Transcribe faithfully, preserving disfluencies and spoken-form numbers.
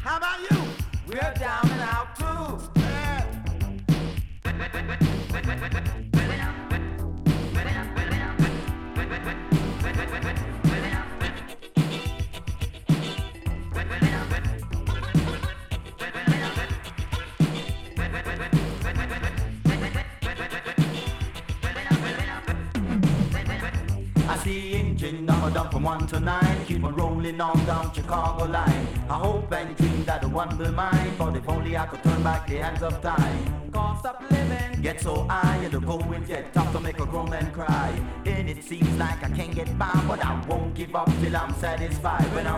How about you? We're down and out too. Yeah. I see engine number down from one to nine. Keep on rolling on down Chicago line. I hope and dream that the one will mine. But if only I could turn back the hands of time. Cost of living get so high, and the going get tough to make a grown man cry. And it seems like I can't get by, but I won't give up till I'm satisfied. When I'm